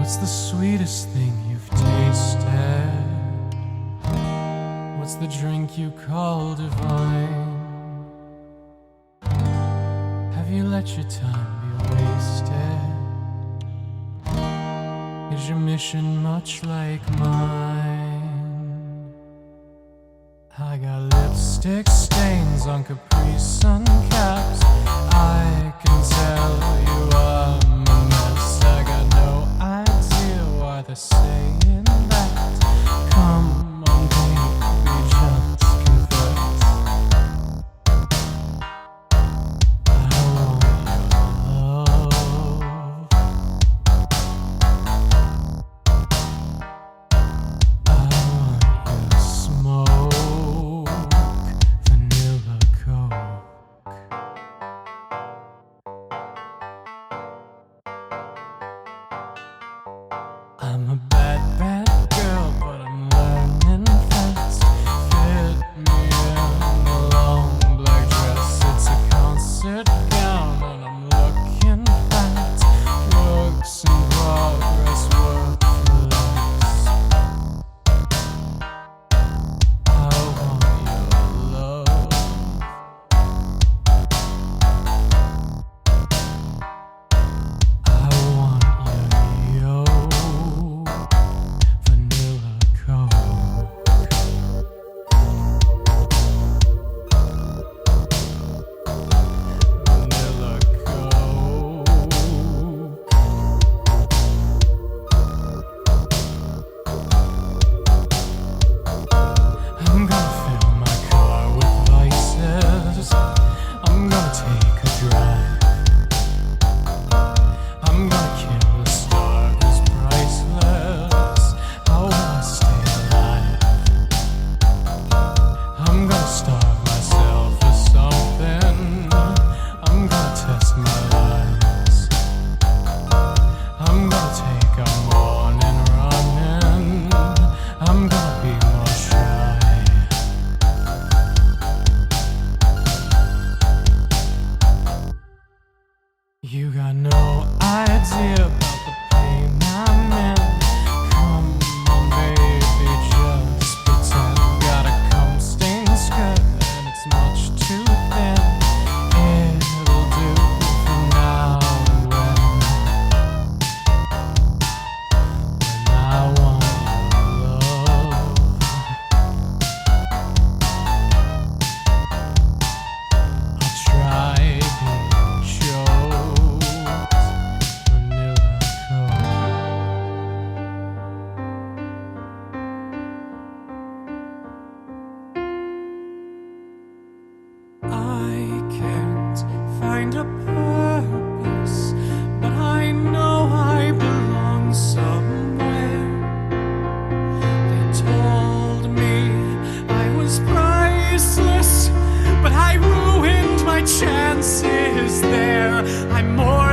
What's the sweetest thing you've tasted? What's the drink you call divine? Have you let your time be wasted? Is your mission much like mine? I got lipstick stains on Capri Sun caps. I can tell you I'm a mess. I got no idea why they're saying that. Come on, baby, just confess. I want your love. I want your smoke, vanilla coke. I'm a bad, bad girl, but I'm learning fast. Fit me in a long black dress. It's a concert gown and I'm looking fat. Works in progress, work for less. I want your love. I want your vanilla coke. Vanilla coke. I'm gonna fill my car with vices. I'm gonna take a drive. I'm gonna kill a star who's priceless. How will I stay alive? I'm gonna starve myself for something. I'm gonna test my lies. I'm gonna take a morning running. I'm gonna be more shy. You got no idea about the pain I'm in. Come on, baby, just pretend. Got a cum-stained skirt and it's much too thin. It'll do for now and when I want your love. I'll try being choked. Vanilla coke. I can't find a purpose, but I know I belong somewhere. They told me I was priceless, but I ruined my chances there. I'm more